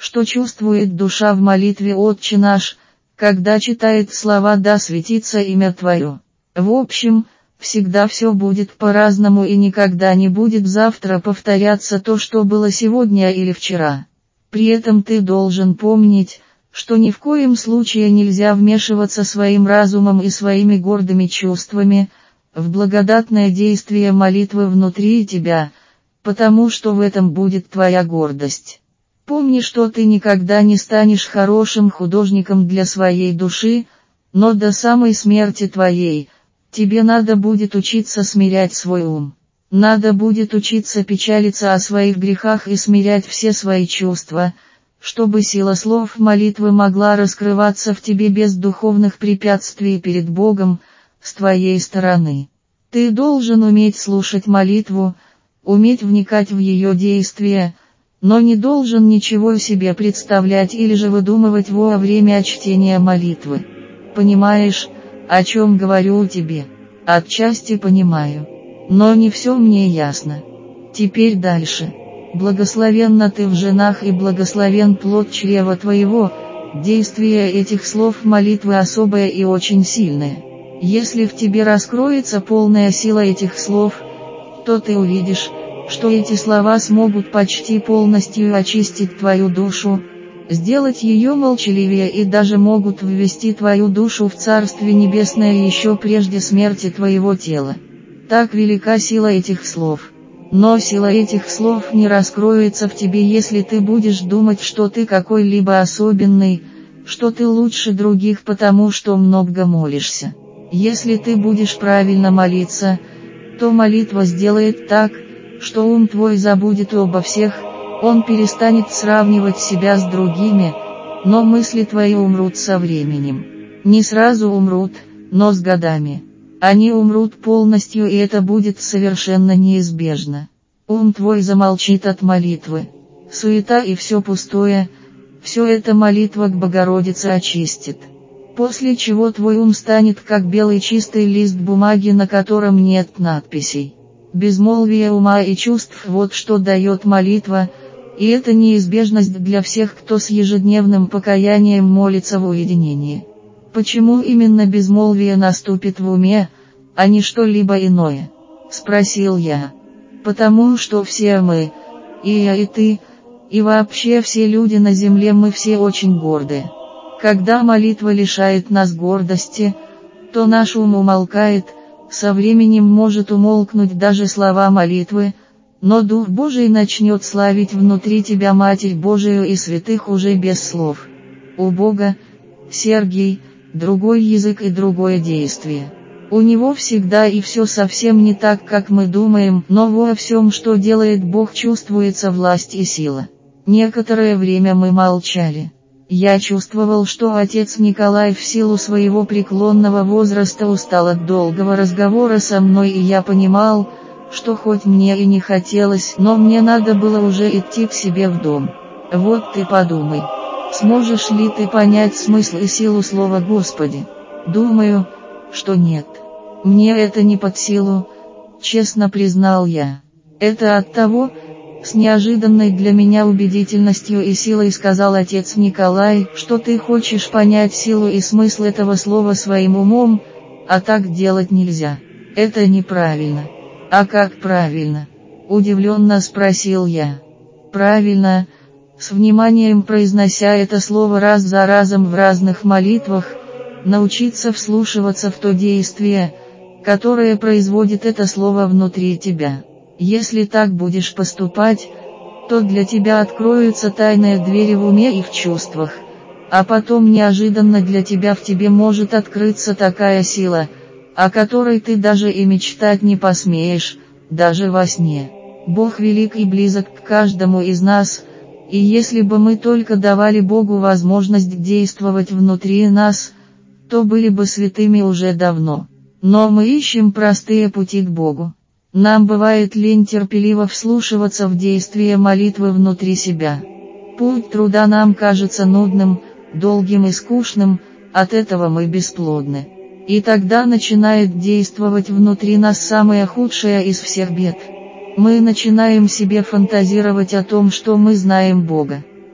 S1: что чувствует душа в молитве «Отче наш», когда читает слова «Да светится имя Твое». В общем, всегда все будет по-разному и никогда не будет завтра повторяться то, что было сегодня или вчера. При этом ты должен помнить, что ни в коем случае нельзя вмешиваться своим разумом и своими гордыми чувствами в благодатное действие молитвы внутри тебя, потому что в этом будет твоя гордость. Помни, что ты никогда не станешь хорошим художником для своей души, но до самой смерти твоей, тебе надо будет учиться смирять свой ум. Надо будет учиться печалиться о своих грехах и смирять все свои чувства, чтобы сила слов молитвы могла раскрываться в тебе без духовных препятствий перед Богом, с твоей стороны. Ты должен уметь слушать молитву, уметь вникать в ее действия, но не должен ничего себе представлять или же выдумывать во время чтения молитвы. Понимаешь, о чем говорю тебе? Отчасти понимаю. Но не все мне ясно. Теперь дальше. Благословенна ты в женах и благословен плод чрева твоего. Действие этих слов молитвы особое и очень сильное. Если в тебе раскроется полная сила этих слов, то ты увидишь, что эти слова смогут почти полностью очистить твою душу, сделать ее молчаливее и даже могут ввести твою душу в Царствие Небесное еще прежде смерти твоего тела. Так велика сила этих слов. Но сила этих слов не раскроется в тебе, если ты будешь думать, что ты какой-либо особенный, что ты лучше других, потому что много молишься. Если ты будешь правильно молиться, то молитва сделает так, что ум твой забудет обо всех, он перестанет сравнивать себя с другими, но мысли твои умрут со временем. Не сразу умрут, но с годами. Они умрут полностью, и это будет совершенно неизбежно. Ум твой замолчит от молитвы. Суета и все пустое, все это молитва к Богородице очистит. После чего твой ум станет как белый чистый лист бумаги, на котором нет надписей. Безмолвие ума и чувств – вот что дает молитва, и это неизбежность для всех, кто с ежедневным покаянием молится в уединении. Почему именно безмолвие наступит в уме, а не что-либо иное? Спросил я. Потому что все мы, и я, и ты, и вообще все люди на земле, мы все очень гордые. Когда молитва лишает нас гордости, то наш ум умолкает, со временем может умолкнуть даже слова молитвы, но Дух Божий начнет славить внутри тебя Матерь Божию и святых уже без слов. У Бога, Сергий, другой язык и другое действие. У Него всегда и все совсем не так, как мы думаем, но во всем, что делает Бог, чувствуется власть и сила. Некоторое время мы молчали. Я чувствовал, что отец Николай в силу своего преклонного возраста устал от долгого разговора со мной, и я понимал, что хоть мне и не хотелось, но мне надо было уже идти к себе в дом. Вот ты подумай, сможешь ли ты понять смысл и силу слова «Господи»? Думаю, что нет. Мне это не под силу, честно признал я. Это от того, с неожиданной для меня убедительностью и силой сказал отец Николай, что ты хочешь понять силу и смысл этого слова своим умом, а так делать нельзя. Это неправильно. А как правильно? Удивленно спросил я. Правильно, с вниманием произнося это слово раз за разом в разных молитвах, научиться вслушиваться в то действие, которое производит это слово внутри тебя. Если так будешь поступать, то для тебя откроются тайные двери в уме и в чувствах, а потом неожиданно для тебя в тебе может открыться такая сила, о которой ты даже и мечтать не посмеешь, даже во сне. Бог велик и близок к каждому из нас, и если бы мы только давали Богу возможность действовать внутри нас, то были бы святыми уже давно. Но мы ищем простые пути к Богу. Нам бывает лень терпеливо вслушиваться в действие молитвы внутри себя. Путь труда нам кажется нудным, долгим и скучным, от этого мы бесплодны. И тогда начинает действовать внутри нас самое худшее из всех бед. Мы начинаем себе фантазировать о том, что мы знаем Бога.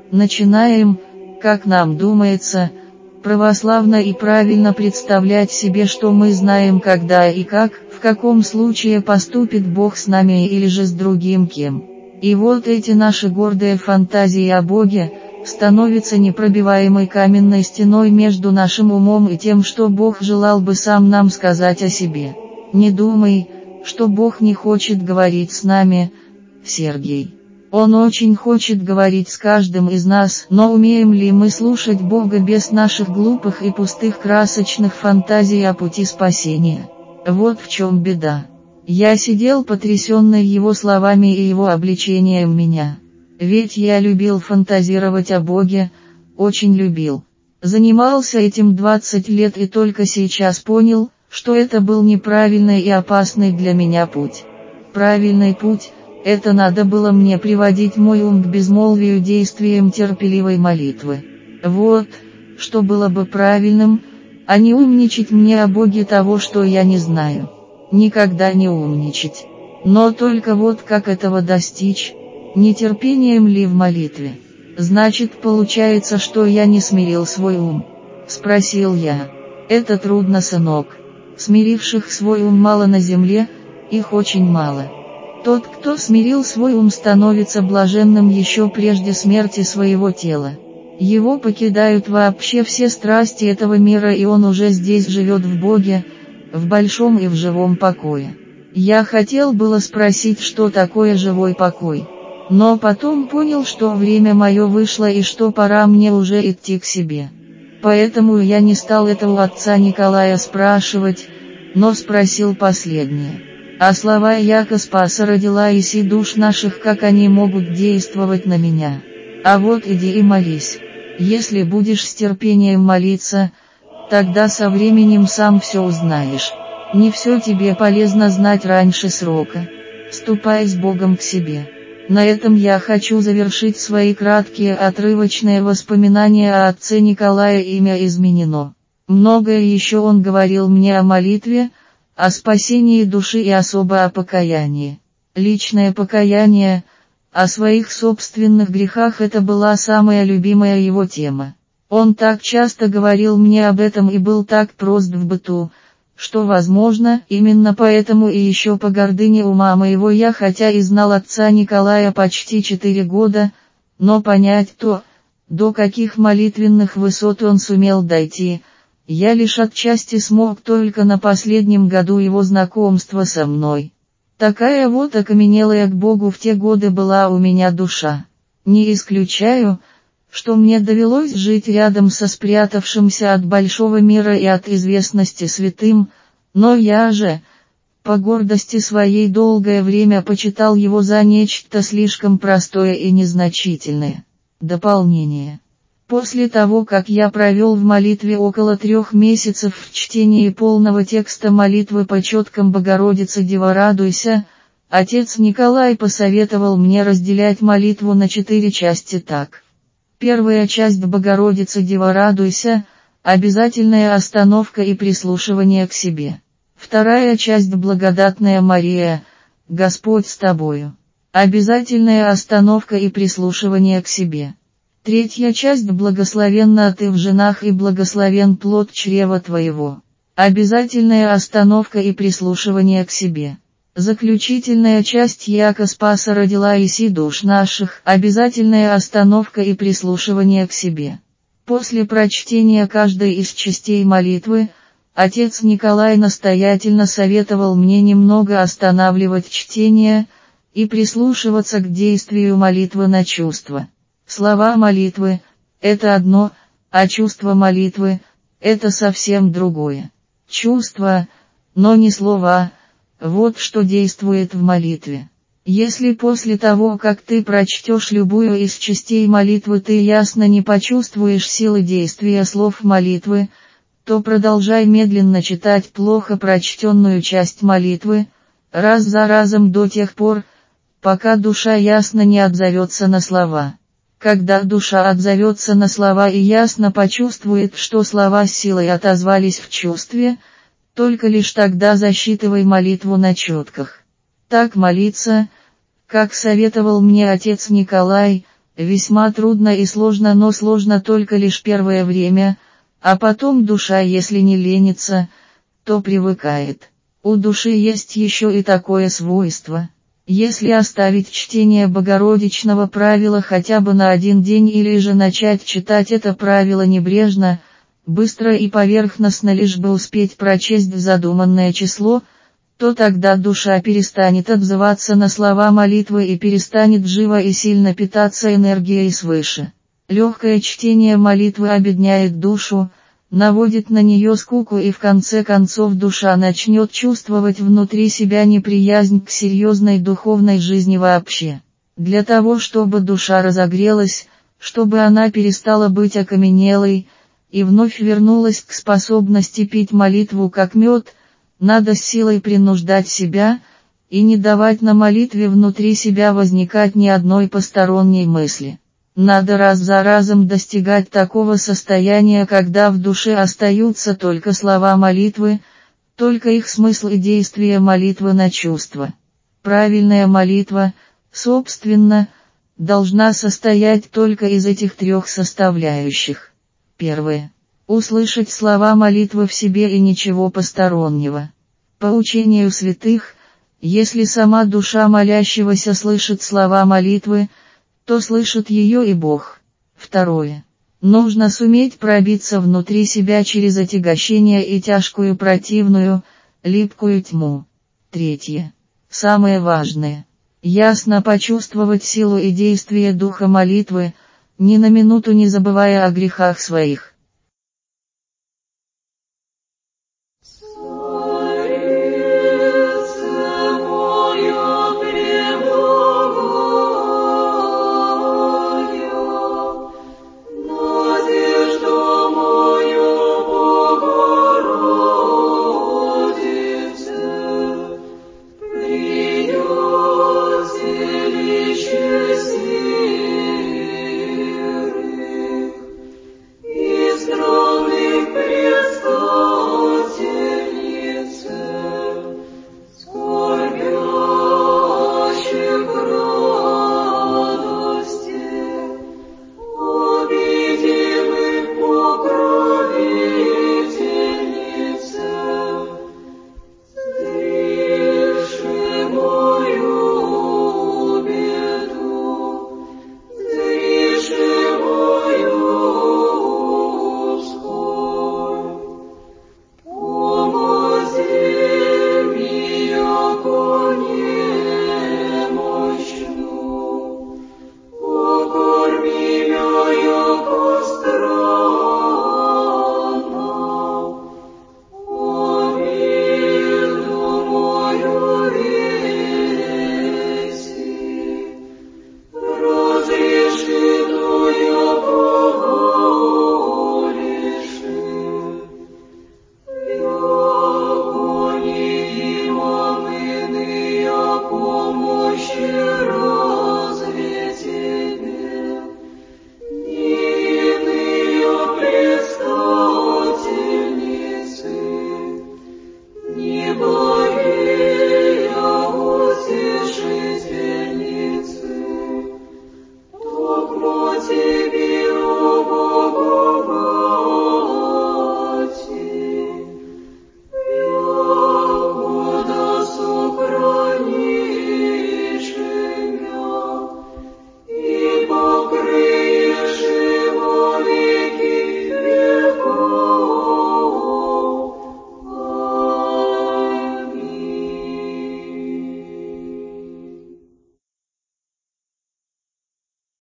S1: Начинаем, как нам думается, православно и правильно представлять себе, что мы знаем, когда и как, в каком случае поступит Бог с нами или же с другим кем. И вот эти наши гордые фантазии о Боге становятся непробиваемой каменной стеной между нашим умом и тем, что Бог желал бы сам нам сказать о себе. Не думай, что Бог не хочет говорить с нами, Сергей. Он очень хочет говорить с каждым из нас, но умеем ли мы слушать Бога без наших глупых и пустых красочных фантазий о пути спасения? Вот в чем беда. Я сидел потрясенный его словами и его обличением меня. Ведь я любил фантазировать о Боге, очень любил. Занимался этим 20 лет и только сейчас понял, что это был неправильный и опасный для меня путь. Правильный путь – это надо было мне приводить мой ум к безмолвию действием терпеливой молитвы. Вот, что было бы правильным, а не умничать мне о Боге того, что я не знаю. Никогда не умничать. Но только вот как этого достичь? Нетерпением ли в молитве? Значит, получается, что я не смирил свой ум? Спросил я. Это трудно, сынок. Смиривших свой ум мало на земле, их очень мало. Тот, кто смирил свой ум, становится блаженным еще прежде смерти своего тела. Его покидают вообще все страсти этого мира, и он уже здесь живет в Боге, в большом и в живом покое. Я хотел было спросить, что такое живой покой. Но потом понял, что время мое вышло и что пора мне уже идти к себе. Поэтому я не стал это у отца Николая спрашивать, но спросил последнее. А слова «яко спаса родила иси душ наших», как они могут действовать на меня? А вот иди и молись. Если будешь с терпением молиться, тогда со временем сам все узнаешь. Не все тебе полезно знать раньше срока. Ступай с Богом к себе. На этом я хочу завершить свои краткие отрывочные воспоминания о отце Николае. Имя изменено. Многое еще он говорил мне о молитве, о спасении души и особо о покаянии. Личное покаяние, о своих собственных грехах — это была самая любимая его тема. Он так часто говорил мне об этом и был так прост в быту, что, возможно, именно поэтому и еще по гордыне ума моего я, хотя и знал отца Николая почти 4 года, но понять то, до каких молитвенных высот он сумел дойти, я лишь отчасти смог только на последнем году его знакомства со мной. Такая вот окаменелая к Богу в те годы была у меня душа. Не исключаю, что мне довелось жить рядом со спрятавшимся от большого мира и от известности святым, но я же, по гордости своей, долгое время почитал его за нечто слишком простое и незначительное. Дополнение. После того, как я провел в молитве около 3 месяцев в чтении полного текста молитвы по четкам «Богородица, Дева, радуйся», отец Николай посоветовал мне разделять молитву на 4 части так. Первая часть «Богородица, Дева, радуйся» – обязательная остановка и прислушивание к себе. Вторая часть «Благодатная Мария, Господь с тобою» – обязательная остановка и прислушивание к себе. Третья часть «Благословенна ты в женах и благословен плод чрева твоего» – обязательная остановка и прислушивание к себе. Заключительная часть «Яко спаса родила иси душ наших» – обязательная остановка и прислушивание к себе. После прочтения каждой из частей молитвы, отец Николай настоятельно советовал мне немного останавливать чтение и прислушиваться к действию молитвы на чувства. Слова молитвы – это одно, а чувство молитвы – это совсем другое. Чувства, но не слова – вот что действует в молитве. Если после того, как ты прочтешь любую из частей молитвы, ты ясно не почувствуешь силы действия слов молитвы, то продолжай медленно читать плохо прочтенную часть молитвы, раз за разом до тех пор, пока душа ясно не отзовется на слова. Когда душа отзовется на слова и ясно почувствует, что слова с силой отозвались в чувстве, только лишь тогда засчитывай молитву на четках. Так молиться, как советовал мне отец Николай, Весьма трудно и сложно, но сложно только лишь первое время, а потом душа, если не ленится, то привыкает. У души есть еще и такое свойство. Если оставить чтение Богородичного правила хотя бы на один день или же начать читать это правило небрежно, быстро и поверхностно, лишь бы успеть прочесть задуманное число, то тогда душа перестанет отзываться на слова молитвы и перестанет живо и сильно питаться энергией свыше. Легкое чтение молитвы обедняет душу, наводит на нее скуку, и в конце концов душа начнет чувствовать внутри себя неприязнь к серьезной духовной жизни вообще. Для того, чтобы душа разогрелась, чтобы она перестала быть окаменелой, и вновь вернулась к способности пить молитву как мед, надо с силой принуждать себя, и не давать на молитве внутри себя возникать ни одной посторонней мысли. Надо раз за разом достигать такого состояния, когда в душе остаются только слова молитвы, только их смысл и действие молитвы на чувства. Правильная молитва, собственно, должна состоять только из этих трех составляющих. Первое. Услышать слова молитвы в себе и ничего постороннего. По учению святых, если сама душа молящегося слышит слова молитвы, то слышит ее и Бог. Второе. Нужно суметь пробиться внутри себя через отягощение и тяжкую противную, липкую тьму. Третье. Самое важное. Ясно почувствовать силу и действие духа молитвы, ни на минуту не забывая о грехах своих.